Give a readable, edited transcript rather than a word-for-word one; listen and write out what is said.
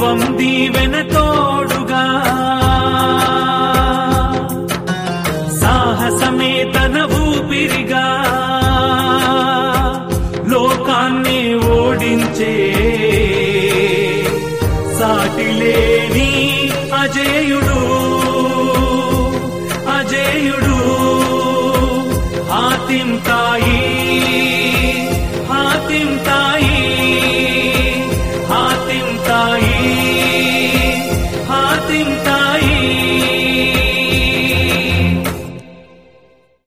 దైవం దీవెన తోడుగా సాహసమే తన ఊపిరిగా లోకాన్ని ఓడించే సాటిలేని అజేయుడు అజేయుడు హాతిం తాయి